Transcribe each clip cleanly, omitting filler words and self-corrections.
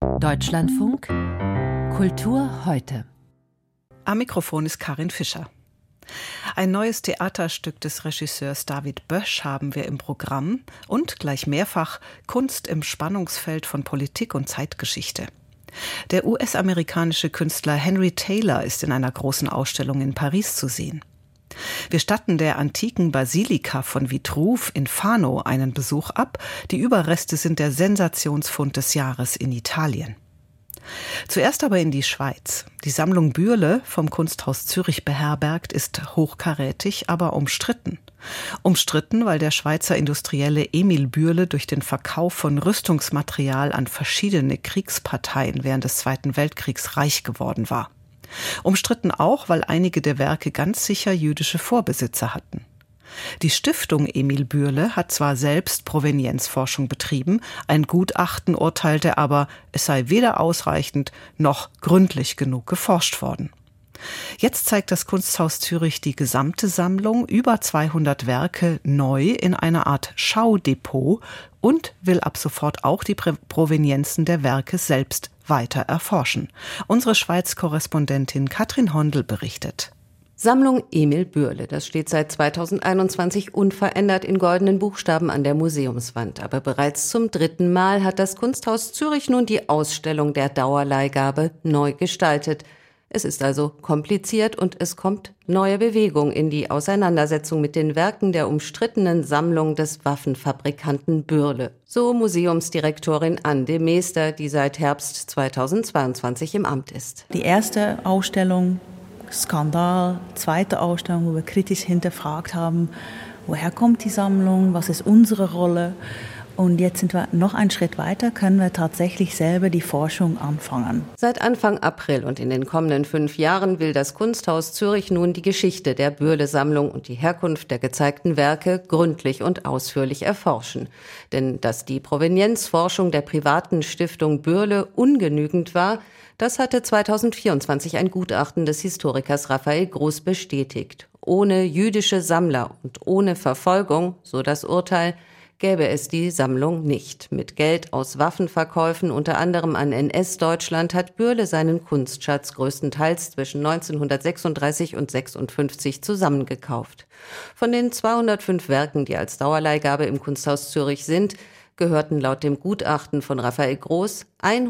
Deutschlandfunk Kultur heute. Am Mikrofon ist Karin Fischer. Ein neues Theaterstück des Regisseurs David Bösch haben wir im Programm und gleich mehrfach Kunst im Spannungsfeld von Politik und Zeitgeschichte. Der US-amerikanische Künstler Henry Taylor ist in einer großen Ausstellung in Paris zu sehen. Wir statten der antiken Basilika von Vitruv in Fano einen Besuch ab. Die Überreste sind der Sensationsfund des Jahres in Italien. Zuerst aber in die Schweiz. Die Sammlung Bürle, vom Kunsthaus Zürich beherbergt, ist hochkarätig, aber umstritten. Umstritten, weil der Schweizer Industrielle Emil Bürle durch den Verkauf von Rüstungsmaterial an verschiedene Kriegsparteien während des Zweiten Weltkriegs reich geworden war. Umstritten auch, weil einige der Werke ganz sicher jüdische Vorbesitzer hatten. Die Stiftung Emil Bürle hat zwar selbst Provenienzforschung betrieben, ein Gutachten urteilte aber, es sei weder ausreichend noch gründlich genug geforscht worden. Jetzt zeigt das Kunsthaus Zürich die gesamte Sammlung, über 200 Werke, neu in einer Art Schaudepot und will ab sofort auch die Provenienzen der Werke selbst weiter erforschen. Unsere Schweiz-Korrespondentin Katrin Hondel berichtet. Sammlung Emil Bürle, das steht seit 2021 unverändert in goldenen Buchstaben an der Museumswand. Aber bereits zum 3. Mal hat das Kunsthaus Zürich nun die Ausstellung der Dauerleihgabe neu gestaltet. Es ist also kompliziert und es kommt neue Bewegung in die Auseinandersetzung mit den Werken der umstrittenen Sammlung des Waffenfabrikanten Bürle. So Museumsdirektorin Anne de Meester, die seit Herbst 2022 im Amt ist. Die erste Ausstellung, Skandal, zweite Ausstellung, wo wir kritisch hinterfragt haben, woher kommt die Sammlung, was ist unsere Rolle? Und jetzt sind wir noch einen Schritt weiter, können wir tatsächlich selber die Forschung anfangen. Seit Anfang April und in den kommenden 5 Jahren will das Kunsthaus Zürich nun die Geschichte der Bürle-Sammlung und die Herkunft der gezeigten Werke gründlich und ausführlich erforschen. Denn dass die Provenienzforschung der privaten Stiftung Bürle ungenügend war, das hatte 2024 ein Gutachten des Historikers Raphael Groß bestätigt. Ohne jüdische Sammler und ohne Verfolgung, so das Urteil, gäbe es die Sammlung nicht. Mit Geld aus Waffenverkäufen, unter anderem an NS-Deutschland, hat Bürle seinen Kunstschatz größtenteils zwischen 1936 und 1956 zusammengekauft. Von den 205 Werken, die als Dauerleihgabe im Kunsthaus Zürich sind, gehörten laut dem Gutachten von Raphael Groß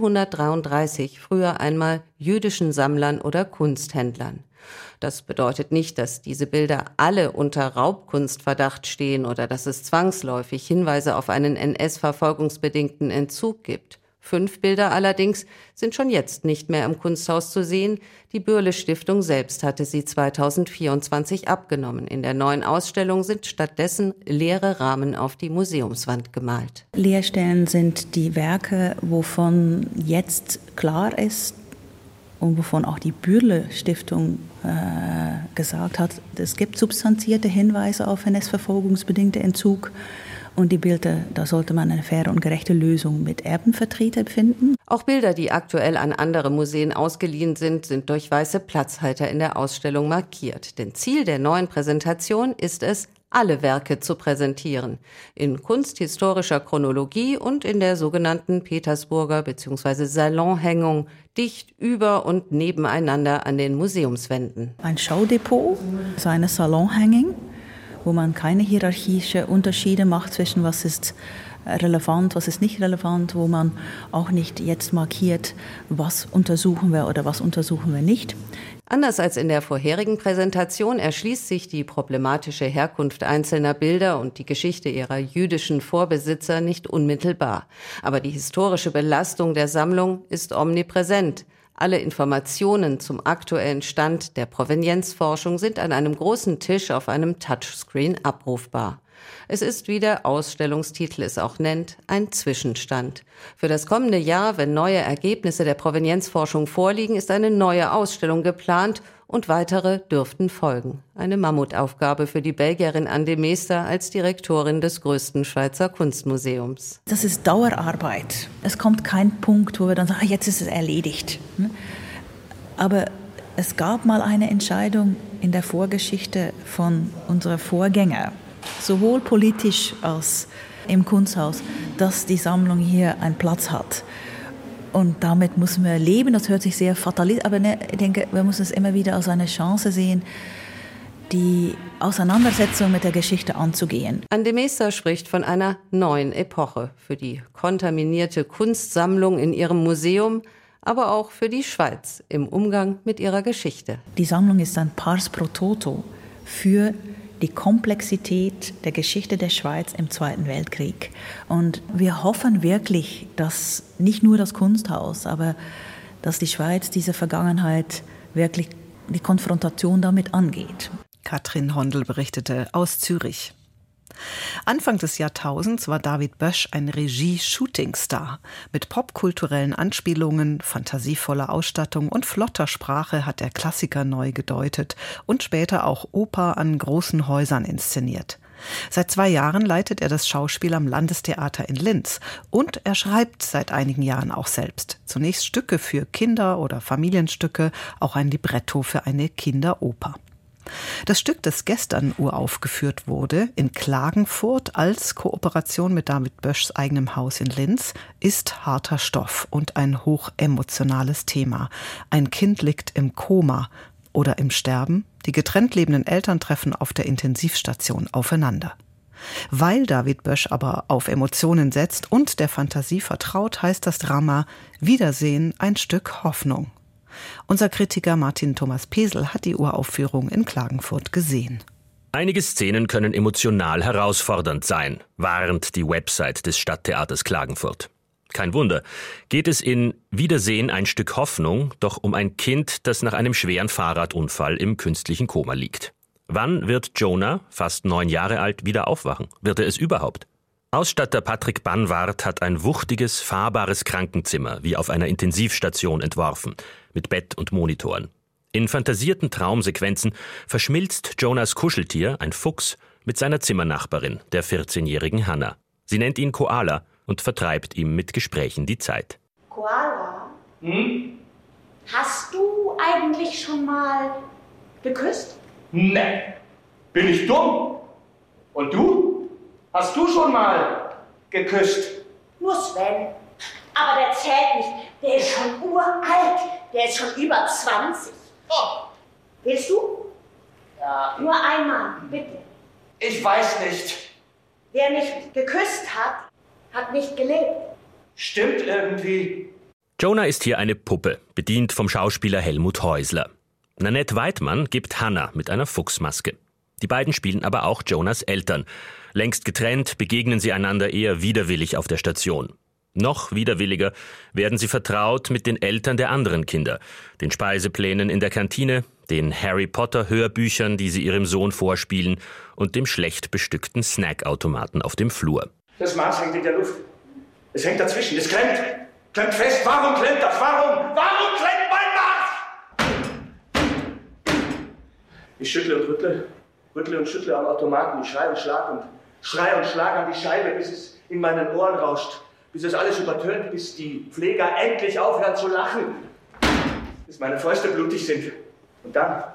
133 früher einmal jüdischen Sammlern oder Kunsthändlern. Das bedeutet nicht, dass diese Bilder alle unter Raubkunstverdacht stehen oder dass es zwangsläufig Hinweise auf einen NS-verfolgungsbedingten Entzug gibt. 5 Bilder allerdings sind schon jetzt nicht mehr im Kunsthaus zu sehen. Die Bürle-Stiftung selbst hatte sie 2024 abgenommen. In der neuen Ausstellung sind stattdessen leere Rahmen auf die Museumswand gemalt. Leerstellen sind die Werke, wovon jetzt klar ist, und wovon auch die Bürle-Stiftung gesagt hat, es gibt substanzierte Hinweise auf NS-verfolgungsbedingte Entzug. Und die Bilder, da sollte man eine faire und gerechte Lösung mit Erbenvertretern finden. Auch Bilder, die aktuell an andere Museen ausgeliehen sind, sind durch weiße Platzhalter in der Ausstellung markiert. Denn Ziel der neuen Präsentation ist es, alle Werke zu präsentieren. In kunsthistorischer Chronologie und in der sogenannten Petersburger bzw. Salonhängung, dicht über und nebeneinander an den Museumswänden. Ein Schaudepot, so eine Salonhängung, wo man keine hierarchischen Unterschiede macht zwischen was ist relevant, was ist nicht relevant, wo man auch nicht jetzt markiert, was untersuchen wir oder was untersuchen wir nicht. Anders als in der vorherigen Präsentation erschließt sich die problematische Herkunft einzelner Bilder und die Geschichte ihrer jüdischen Vorbesitzer nicht unmittelbar. Aber die historische Belastung der Sammlung ist omnipräsent. Alle Informationen zum aktuellen Stand der Provenienzforschung sind an einem großen Tisch auf einem Touchscreen abrufbar. Es ist, wie der Ausstellungstitel es auch nennt, ein Zwischenstand. Für das kommende Jahr, wenn neue Ergebnisse der Provenienzforschung vorliegen, ist eine neue Ausstellung geplant und weitere dürften folgen. Eine Mammutaufgabe für die Belgierin Anne de Meester als Direktorin des größten Schweizer Kunstmuseums. Das ist Dauerarbeit. Es kommt kein Punkt, wo wir dann sagen, jetzt ist es erledigt. Aber es gab mal eine Entscheidung in der Vorgeschichte von unserer Vorgänger, sowohl politisch als im Kunsthaus, dass die Sammlung hier einen Platz hat. Und damit müssen wir leben. Das hört sich sehr fatalistisch, aber ich denke, wir müssen es immer wieder als eine Chance sehen, die Auseinandersetzung mit der Geschichte anzugehen. Ann de Meester spricht von einer neuen Epoche für die kontaminierte Kunstsammlung in ihrem Museum, aber auch für die Schweiz im Umgang mit ihrer Geschichte. Die Sammlung ist ein Pars pro Toto für die Komplexität der Geschichte der Schweiz im Zweiten Weltkrieg. Und wir hoffen wirklich, dass nicht nur das Kunsthaus, aber dass die Schweiz diese Vergangenheit wirklich die Konfrontation damit angeht. Katrin Hondel berichtete aus Zürich. Anfang des Jahrtausends war David Bösch ein Regie-Shootingstar. Mit popkulturellen Anspielungen, fantasievoller Ausstattung und flotter Sprache hat er Klassiker neu gedeutet und später auch Oper an großen Häusern inszeniert. Seit 2 Jahren leitet er das Schauspiel am Landestheater in Linz und er schreibt seit einigen Jahren auch selbst. Zunächst Stücke für Kinder- oder Familienstücke, auch ein Libretto für eine Kinderoper. Das Stück, das gestern uraufgeführt wurde, in Klagenfurt als Kooperation mit David Böschs eigenem Haus in Linz, ist harter Stoff und ein hochemotionales Thema. Ein Kind liegt im Koma oder im Sterben. Die getrennt lebenden Eltern treffen auf der Intensivstation aufeinander. Weil David Bösch aber auf Emotionen setzt und der Fantasie vertraut, heißt das Drama Wiedersehen, ein Stück Hoffnung. Unser Kritiker Martin Thomas Pesel hat die Uraufführung in Klagenfurt gesehen. Einige Szenen können emotional herausfordernd sein, warnt die Website des Stadttheaters Klagenfurt. Kein Wunder, geht es in Wiedersehen, ein Stück Hoffnung doch um ein Kind, das nach einem schweren Fahrradunfall im künstlichen Koma liegt. Wann wird Jonah, fast 9 Jahre alt, wieder aufwachen? Wird er es überhaupt? Ausstatter Patrick Banwart hat ein wuchtiges, fahrbares Krankenzimmer wie auf einer Intensivstation entworfen, mit Bett und Monitoren. In fantasierten Traumsequenzen verschmilzt Jonas Kuscheltier, ein Fuchs, mit seiner Zimmernachbarin, der 14-jährigen Hannah. Sie nennt ihn Koala und vertreibt ihm mit Gesprächen die Zeit. Koala, hast du eigentlich schon mal geküsst? Nee. Bin ich dumm? Und du? Hast du schon mal geküsst? Nur Sven. Aber der zählt nicht. Der ist schon uralt. Der ist schon über 20. Oh. Willst du? Ja. Nur einmal, bitte. Ich weiß nicht. Wer nicht geküsst hat, hat nicht gelebt. Stimmt irgendwie. Jonah ist hier eine Puppe, bedient vom Schauspieler Helmut Häusler. Nanette Weidmann gibt Hannah mit einer Fuchsmaske. Die beiden spielen aber auch Jonas Eltern. Längst getrennt begegnen sie einander eher widerwillig auf der Station. Noch widerwilliger werden sie vertraut mit den Eltern der anderen Kinder, den Speiseplänen in der Kantine, den Harry-Potter-Hörbüchern, die sie ihrem Sohn vorspielen und dem schlecht bestückten Snackautomaten auf dem Flur. Das Maß hängt in der Luft. Es hängt dazwischen, es klemmt. Klemmt fest. Warum klemmt das? Warum? Warum klemmt mein Maß? Ich schüttle und rüttle und schüttle am Automaten. Ich schreie und schlag an die Scheibe, bis es in meinen Ohren rauscht. Bis es alles übertönt, bis die Pfleger endlich aufhören zu lachen. Bis meine Fäuste blutig sind. Und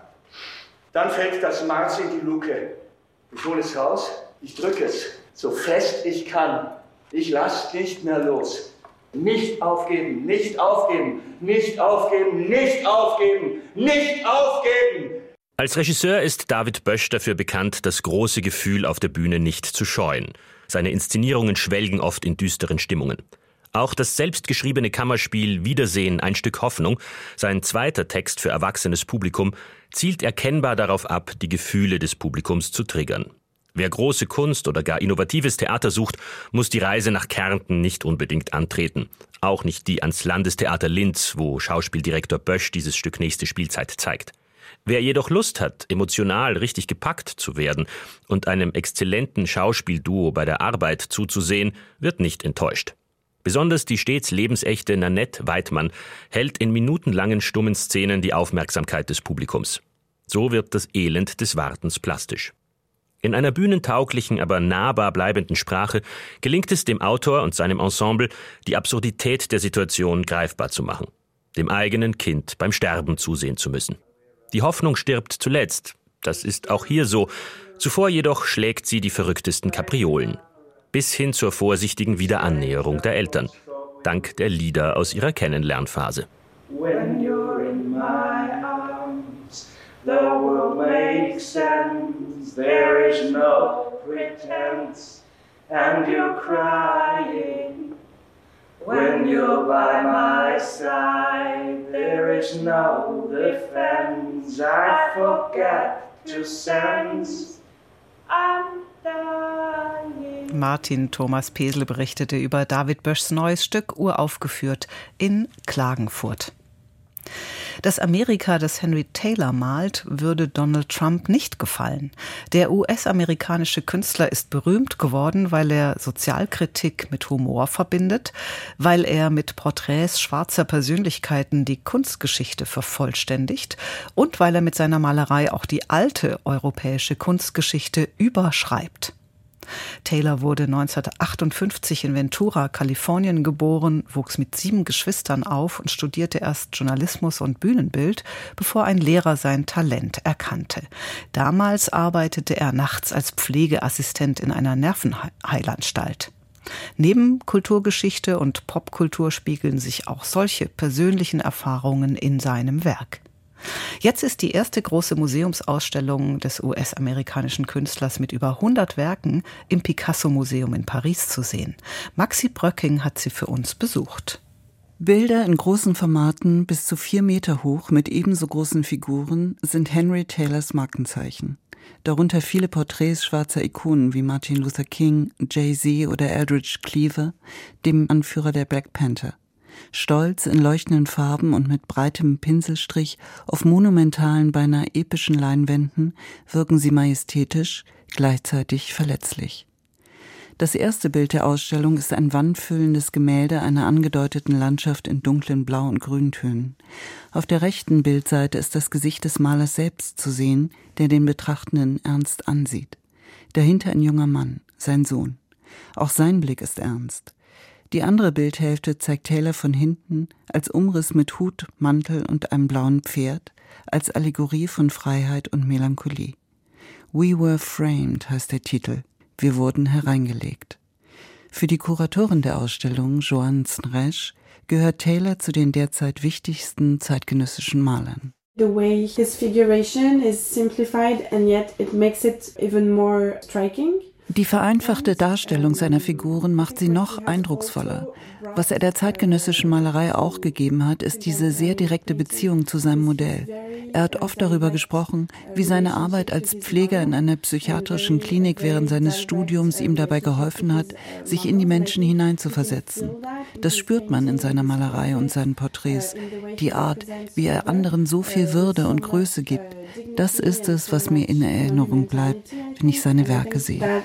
dann fällt das Maß in die Luke. Ich hole es raus, ich drücke es, so fest ich kann. Ich lass nicht mehr los. Nicht aufgeben, nicht aufgeben, nicht aufgeben, nicht aufgeben, nicht aufgeben. Als Regisseur ist David Bösch dafür bekannt, das große Gefühl auf der Bühne nicht zu scheuen. Seine Inszenierungen schwelgen oft in düsteren Stimmungen. Auch das selbstgeschriebene Kammerspiel Wiedersehen, ein Stück Hoffnung, sein zweiter Text für erwachsenes Publikum, zielt erkennbar darauf ab, die Gefühle des Publikums zu triggern. Wer große Kunst oder gar innovatives Theater sucht, muss die Reise nach Kärnten nicht unbedingt antreten. Auch nicht die ans Landestheater Linz, wo Schauspieldirektor Bösch dieses Stück nächste Spielzeit zeigt. Wer jedoch Lust hat, emotional richtig gepackt zu werden und einem exzellenten Schauspielduo bei der Arbeit zuzusehen, wird nicht enttäuscht. Besonders die stets lebensechte Nanette Weidmann hält in minutenlangen stummen Szenen die Aufmerksamkeit des Publikums. So wird das Elend des Wartens plastisch. In einer bühnentauglichen, aber nahbar bleibenden Sprache gelingt es dem Autor und seinem Ensemble, die Absurdität der Situation greifbar zu machen. Dem eigenen Kind beim Sterben zusehen zu müssen. Die Hoffnung stirbt zuletzt. Das ist auch hier so. Zuvor jedoch schlägt sie die verrücktesten Kapriolen. Bis hin zur vorsichtigen Wiederannäherung der Eltern. dank der Lieder aus ihrer Kennenlernphase. When you're in my arms, the world makes sense. There is no pretense, and you're crying. When you're by my side, there is no defense. I forget to sense I'm dying. Martin Thomas Pesel berichtete über David Böschs neues Stück, uraufgeführt in Klagenfurt. Das Amerika, das Henry Taylor malt, würde Donald Trump nicht gefallen. Der US-amerikanische Künstler ist berühmt geworden, weil er Sozialkritik mit Humor verbindet, weil er mit Porträts schwarzer Persönlichkeiten die Kunstgeschichte vervollständigt und weil er mit seiner Malerei auch die alte europäische Kunstgeschichte überschreibt. Taylor wurde 1958 in Ventura, Kalifornien geboren, wuchs mit 7 Geschwistern auf und studierte erst Journalismus und Bühnenbild, bevor ein Lehrer sein Talent erkannte. Damals arbeitete er nachts als Pflegeassistent in einer Nervenheilanstalt. Neben Kulturgeschichte und Popkultur spiegeln sich auch solche persönlichen Erfahrungen in seinem Werk. Jetzt ist die erste große Museumsausstellung des US-amerikanischen Künstlers mit über 100 Werken im Picasso-Museum in Paris zu sehen. Maxi Bröcking hat sie für uns besucht. Bilder in großen Formaten bis zu 4 Meter hoch mit ebenso großen Figuren sind Henry Taylors Markenzeichen. Darunter viele Porträts schwarzer Ikonen wie Martin Luther King, Jay-Z oder Eldridge Cleaver, dem Anführer der Black Panther. Stolz in leuchtenden Farben und mit breitem Pinselstrich auf monumentalen, beinahe epischen Leinwänden wirken sie majestätisch, gleichzeitig verletzlich. Das erste Bild der Ausstellung ist ein wandfüllendes Gemälde einer angedeuteten Landschaft in dunklen Blau- und Grüntönen. Auf der rechten Bildseite ist das Gesicht des Malers selbst zu sehen, der den Betrachtenden ernst ansieht. Dahinter ein junger Mann, sein Sohn. Auch sein Blick ist ernst. Die andere Bildhälfte zeigt Taylor von hinten als Umriss mit Hut, Mantel und einem blauen Pferd, als Allegorie von Freiheit und Melancholie. We Were Framed heißt der Titel. Wir wurden hereingelegt. Für die Kuratorin der Ausstellung, Joanne Snresh, gehört Taylor zu den derzeit wichtigsten zeitgenössischen Malern. The way his figuration is simplified and yet it makes it even more striking. Die vereinfachte Darstellung seiner Figuren macht sie noch eindrucksvoller. Was er der zeitgenössischen Malerei auch gegeben hat, ist diese sehr direkte Beziehung zu seinem Modell. Er hat oft darüber gesprochen, wie seine Arbeit als Pfleger in einer psychiatrischen Klinik während seines Studiums ihm dabei geholfen hat, sich in die Menschen hineinzuversetzen. Das spürt man in seiner Malerei und seinen Porträts. Die Art, wie er anderen so viel Würde und Größe gibt, das ist es, was mir in Erinnerung bleibt, wenn ich seine Werke sehe.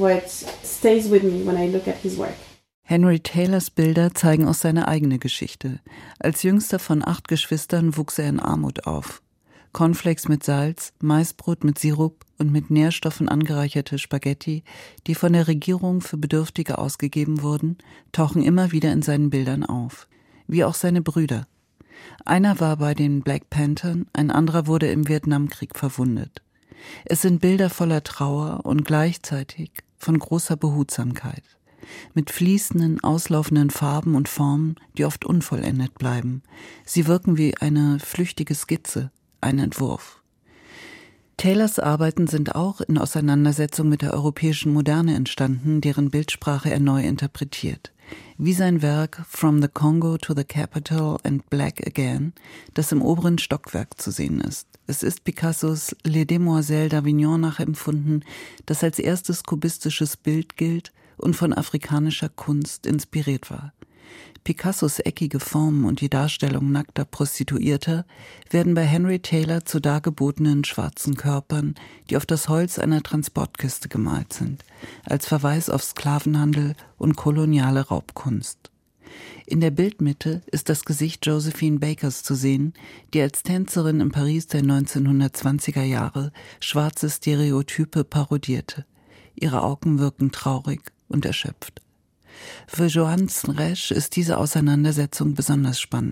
Henry Taylors Bilder zeigen auch seine eigene Geschichte. Als jüngster von 8 Geschwistern wuchs er in Armut auf. Cornflakes mit Salz, Maisbrot mit Sirup und mit Nährstoffen angereicherte Spaghetti, die von der Regierung für Bedürftige ausgegeben wurden, tauchen immer wieder in seinen Bildern auf. Wie auch seine Brüder. Einer war bei den Black Panthern, ein anderer wurde im Vietnamkrieg verwundet. Es sind Bilder voller Trauer und gleichzeitig von großer Behutsamkeit. Mit fließenden, auslaufenden Farben und Formen, die oft unvollendet bleiben. Sie wirken wie eine flüchtige Skizze, ein Entwurf. Taylors Arbeiten sind auch in Auseinandersetzung mit der europäischen Moderne entstanden, deren Bildsprache er neu interpretiert. Wie sein Werk From the Congo to the Capital and Black Again, das im oberen Stockwerk zu sehen ist. Es ist Picassos Les Demoiselles d'Avignon nachempfunden, das als erstes kubistisches Bild gilt und von afrikanischer Kunst inspiriert war. Picassos eckige Formen und die Darstellung nackter Prostituierter werden bei Henry Taylor zu dargebotenen schwarzen Körpern, die auf das Holz einer Transportkiste gemalt sind, als Verweis auf Sklavenhandel und koloniale Raubkunst. In der Bildmitte ist das Gesicht Josephine Bakers zu sehen, die als Tänzerin in Paris der 1920er Jahre schwarze Stereotype parodierte. Ihre Augen wirken traurig und erschöpft. Für Joanne Snresh ist diese Auseinandersetzung besonders spannend.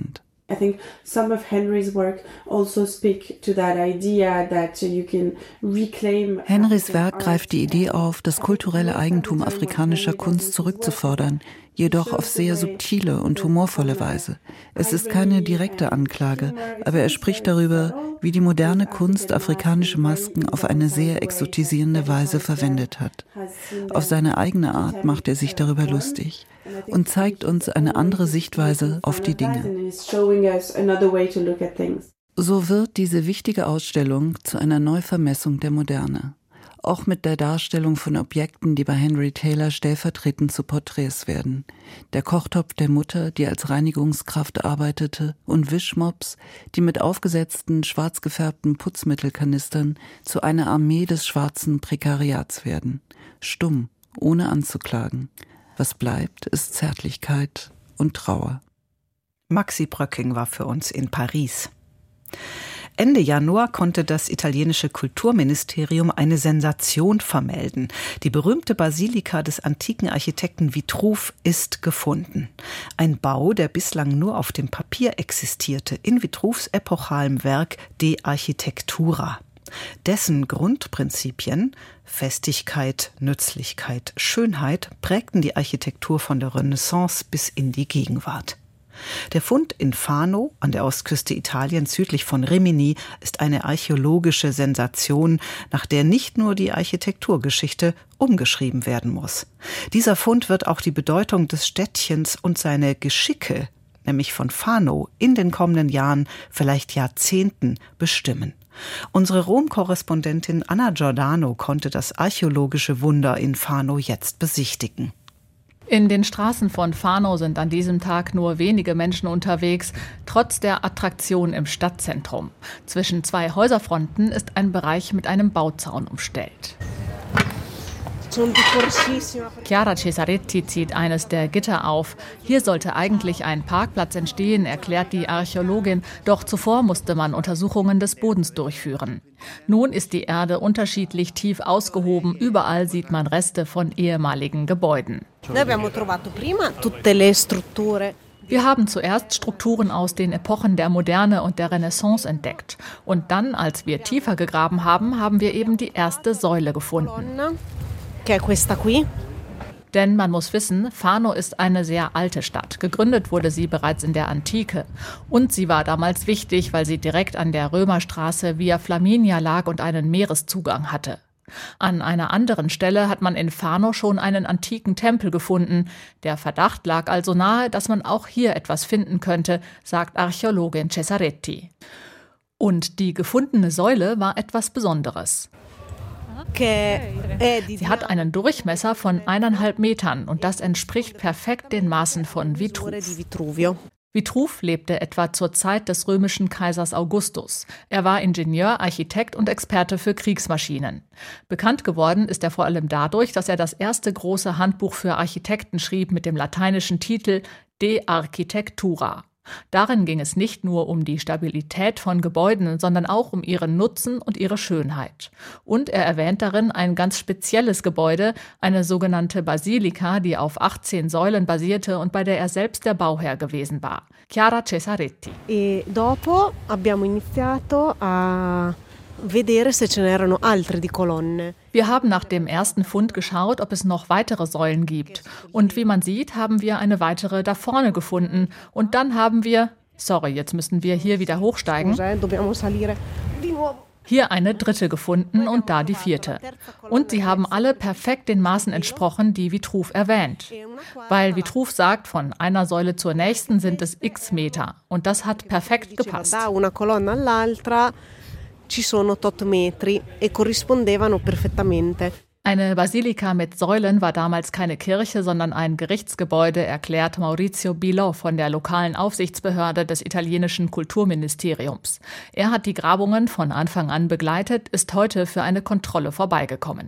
I think some of Henry's work also speak to that idea that you can reclaim. Henrys Werk greift die Idee auf, das kulturelle Eigentum afrikanischer Kunst zurückzufordern, jedoch auf sehr subtile und humorvolle Weise. Es ist keine direkte Anklage, aber er spricht darüber, wie die moderne Kunst afrikanische Masken auf eine sehr exotisierende Weise verwendet hat. Auf seine eigene Art macht er sich darüber lustig und zeigt uns eine andere Sichtweise auf die Dinge. So wird diese wichtige Ausstellung zu einer Neuvermessung der Moderne. Auch mit der Darstellung von Objekten, die bei Henry Taylor stellvertretend zu Porträts werden. Der Kochtopf der Mutter, die als Reinigungskraft arbeitete, und Wischmops, die mit aufgesetzten, schwarz gefärbten Putzmittelkanistern zu einer Armee des schwarzen Prekariats werden. Stumm, ohne anzuklagen. Was bleibt, ist Zärtlichkeit und Trauer. Maxi Bröcking war für uns in Paris. Ende Januar konnte das italienische Kulturministerium eine Sensation vermelden. Die berühmte Basilika des antiken Architekten Vitruv ist gefunden. Ein Bau, der bislang nur auf dem Papier existierte, in Vitruvs epochalem Werk De Architectura. Dessen Grundprinzipien, Festigkeit, Nützlichkeit, Schönheit, prägten die Architektur von der Renaissance bis in die Gegenwart. Der Fund in Fano, an der Ostküste Italiens südlich von Rimini, ist eine archäologische Sensation, nach der nicht nur die Architekturgeschichte umgeschrieben werden muss. Dieser Fund wird auch die Bedeutung des Städtchens und seine Geschicke, nämlich von Fano, in den kommenden Jahren, vielleicht Jahrzehnten bestimmen. Unsere Rom-Korrespondentin Anna Giordano konnte das archäologische Wunder in Fano jetzt besichtigen. In den Straßen von Fano sind an diesem Tag nur wenige Menschen unterwegs, trotz der Attraktion im Stadtzentrum. Zwischen zwei Häuserfronten ist ein Bereich mit einem Bauzaun umstellt. Chiara Cesaretti zieht eines der Gitter auf. Hier sollte eigentlich ein Parkplatz entstehen, erklärt die Archäologin. Doch zuvor musste man Untersuchungen des Bodens durchführen. Nun ist die Erde unterschiedlich tief ausgehoben. Überall sieht man Reste von ehemaligen Gebäuden. Wir haben zuerst Strukturen aus den Epochen der Moderne und der Renaissance entdeckt. Und dann, als wir tiefer gegraben haben, haben wir eben die erste Säule gefunden. Denn man muss wissen, Fano ist eine sehr alte Stadt. Gegründet wurde sie bereits in der Antike. Und sie war damals wichtig, weil sie direkt an der Römerstraße Via Flaminia lag und einen Meereszugang hatte. An einer anderen Stelle hat man in Fano schon einen antiken Tempel gefunden. Der Verdacht lag also nahe, dass man auch hier etwas finden könnte, sagt Archäologin Cesaretti. Und die gefundene Säule war etwas Besonderes. Sie hat einen Durchmesser von 1,5 Metern und das entspricht perfekt den Maßen von Vitruv. Vitruv lebte etwa zur Zeit des römischen Kaisers Augustus. Er war Ingenieur, Architekt und Experte für Kriegsmaschinen. Bekannt geworden ist er vor allem dadurch, dass er das erste große Handbuch für Architekten schrieb mit dem lateinischen Titel De Architectura. Darin ging es nicht nur um die Stabilität von Gebäuden, sondern auch um ihren Nutzen und ihre Schönheit. Und er erwähnt darin ein ganz spezielles Gebäude, eine sogenannte Basilika, die auf 18 Säulen basierte und bei der er selbst der Bauherr gewesen war. Chiara Cesaretti. E dopo abbiamo iniziato a vedere se ce n'erano altre di colonne. Wir haben nach dem ersten Fund geschaut, ob es noch weitere Säulen gibt. Und wie man sieht, haben wir eine weitere da vorne gefunden. Und dann haben wir, jetzt müssen wir hier wieder hochsteigen, hier eine dritte gefunden und da die vierte. Und sie haben alle perfekt den Maßen entsprochen, die Vitruv erwähnt. Weil Vitruv sagt, von einer Säule zur nächsten sind es x Meter. Und das hat perfekt gepasst. Ci sono tot metri e corrispondevano perfettamente. Eine Basilika mit Säulen war damals keine Kirche, sondern ein Gerichtsgebäude, erklärt Maurizio Bilò von der lokalen Aufsichtsbehörde des italienischen Kulturministeriums. Er hat die Grabungen von Anfang an begleitet, ist heute für eine Kontrolle vorbeigekommen.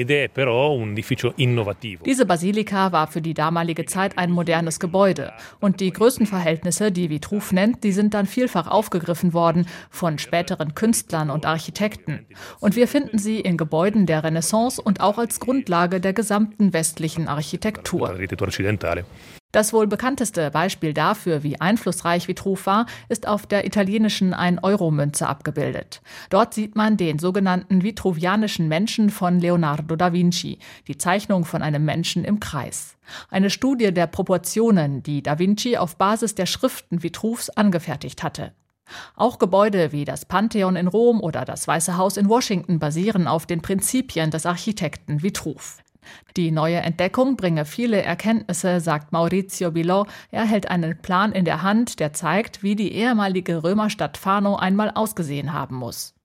Diese Basilika war für die damalige Zeit ein modernes Gebäude. Und die Größenverhältnisse, die Vitruv nennt, die sind dann vielfach aufgegriffen worden von späteren Künstlern und Architekten. Und wir finden sie in Gebäuden der Renaissance und auch als Grundlage der gesamten westlichen Architektur. Das wohl bekannteste Beispiel dafür, wie einflussreich Vitruv war, ist auf der italienischen 1-Euro-Münze abgebildet. Dort sieht man den sogenannten vitruvianischen Menschen von Leonardo da Vinci, die Zeichnung von einem Menschen im Kreis. Eine Studie der Proportionen, die da Vinci auf Basis der Schriften Vitruvs angefertigt hatte. Auch Gebäude wie das Pantheon in Rom oder das Weiße Haus in Washington basieren auf den Prinzipien des Architekten Vitruv. Die neue Entdeckung bringe viele Erkenntnisse, sagt Maurizio Bilò. Er hält einen Plan in der Hand, der zeigt, wie die ehemalige Römerstadt Fano einmal ausgesehen haben muss.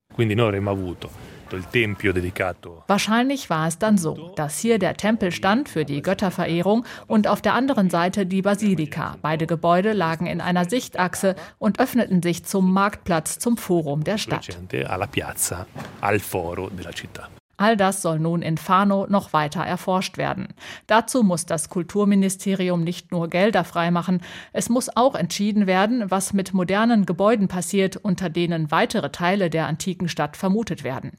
Wahrscheinlich war es dann so, dass hier der Tempel stand für die Götterverehrung und auf der anderen Seite die Basilika. Beide Gebäude lagen in einer Sichtachse und öffneten sich zum Marktplatz, zum Forum der Stadt. All das soll nun in Fano noch weiter erforscht werden. Dazu muss das Kulturministerium nicht nur Gelder freimachen, es muss auch entschieden werden, was mit modernen Gebäuden passiert, unter denen weitere Teile der antiken Stadt vermutet werden.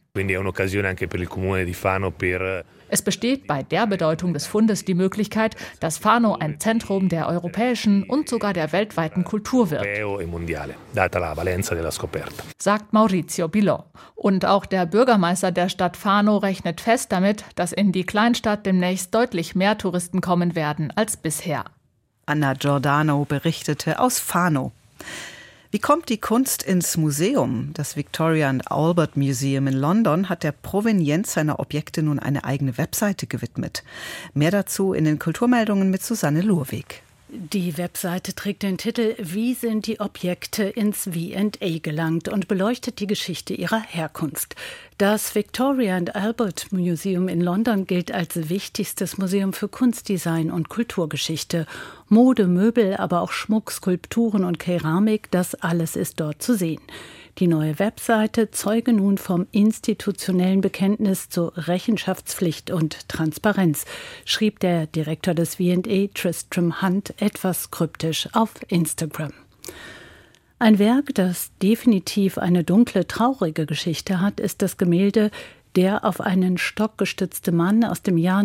Es besteht bei der Bedeutung des Fundes die Möglichkeit, dass Fano ein Zentrum der europäischen und sogar der weltweiten Kultur wird, sagt Maurizio Bilò. Und auch der Bürgermeister der Stadt Fano rechnet fest damit, dass in die Kleinstadt demnächst deutlich mehr Touristen kommen werden als bisher. Anna Giordano berichtete aus Fano. Wie kommt die Kunst ins Museum? Das Victoria and Albert Museum in London hat der Provenienz seiner Objekte nun eine eigene Webseite gewidmet. Mehr dazu in den Kulturmeldungen mit Susanne Lurweg. Die Webseite trägt den Titel »Wie sind die Objekte ins V&A gelangt« und beleuchtet die Geschichte ihrer Herkunft. Das Victoria and Albert Museum in London gilt als wichtigstes Museum für Kunstdesign und Kulturgeschichte. Mode, Möbel, aber auch Schmuck, Skulpturen und Keramik, das alles ist dort zu sehen. Die neue Webseite zeuge nun vom institutionellen Bekenntnis zur Rechenschaftspflicht und Transparenz, schrieb der Direktor des V&A, Tristram Hunt, etwas kryptisch auf Instagram. Ein Werk, das definitiv eine dunkle, traurige Geschichte hat, ist das Gemälde Der auf einen Stock gestützte Mann aus dem Jahr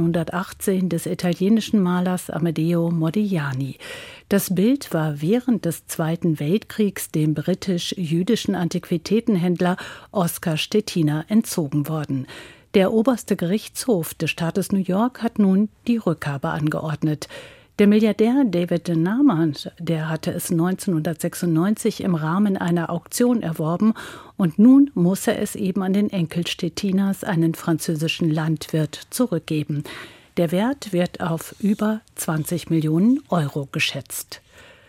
1918 des italienischen Malers Amedeo Modigliani. Das Bild war während des Zweiten Weltkriegs dem britisch-jüdischen Antiquitätenhändler Oskar Stettiner entzogen worden. Der oberste Gerichtshof des Staates New York hat nun die Rückgabe angeordnet. Der Milliardär David Naman, der hatte es 1996 im Rahmen einer Auktion erworben und nun muss er es eben an den Enkel Stettiners, einen französischen Landwirt, zurückgeben. Der Wert wird auf über 20 Millionen Euro geschätzt.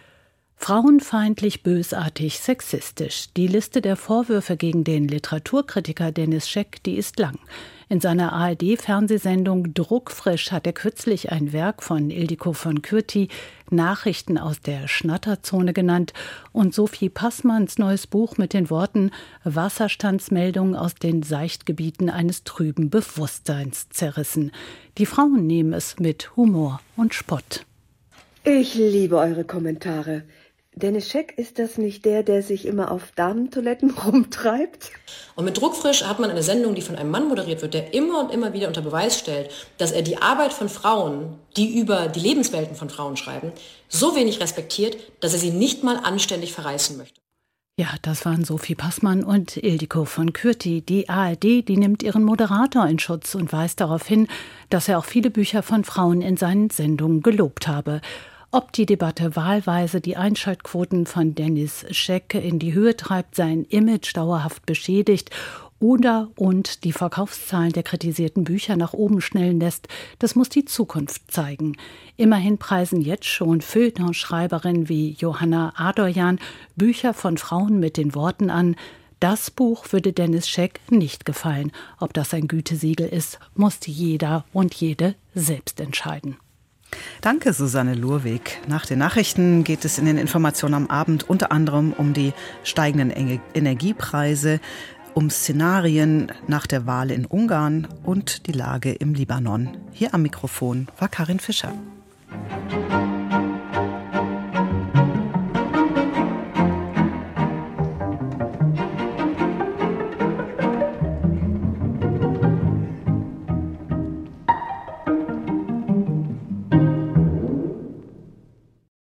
Frauenfeindlich, bösartig, sexistisch. Die Liste der Vorwürfe gegen den Literaturkritiker Denis Scheck, die ist lang. In seiner ARD-Fernsehsendung Druckfrisch hat er kürzlich ein Werk von Ildiko von Kürti, Nachrichten aus der Schnatterzone, genannt und Sophie Passmanns neues Buch mit den Worten Wasserstandsmeldungen aus den Seichtgebieten eines trüben Bewusstseins zerrissen. Die Frauen nehmen es mit Humor und Spott. Ich liebe eure Kommentare. Denis Scheck, ist das nicht der sich immer auf Damentoiletten rumtreibt? Und mit Druckfrisch hat man eine Sendung, die von einem Mann moderiert wird, der immer und immer wieder unter Beweis stellt, dass er die Arbeit von Frauen, die über die Lebenswelten von Frauen schreiben, so wenig respektiert, dass er sie nicht mal anständig verreißen möchte. Ja, das waren Sophie Passmann und Ildiko von Kürti. Die ARD, die nimmt ihren Moderator in Schutz und weist darauf hin, dass er auch viele Bücher von Frauen in seinen Sendungen gelobt habe. Ob die Debatte wahlweise die Einschaltquoten von Denis Scheck in die Höhe treibt, sein Image dauerhaft beschädigt und die Verkaufszahlen der kritisierten Bücher nach oben schnellen lässt, das muss die Zukunft zeigen. Immerhin preisen jetzt schon Feuilletonschreiberinnen wie Johanna Adorjan Bücher von Frauen mit den Worten an: Das Buch würde Denis Scheck nicht gefallen. Ob das ein Gütesiegel ist, muss jeder und jede selbst entscheiden. Danke, Susanne Lurweg. Nach den Nachrichten geht es in den Informationen am Abend unter anderem um die steigenden Energiepreise, um Szenarien nach der Wahl in Ungarn und die Lage im Libanon. Hier am Mikrofon war Karin Fischer.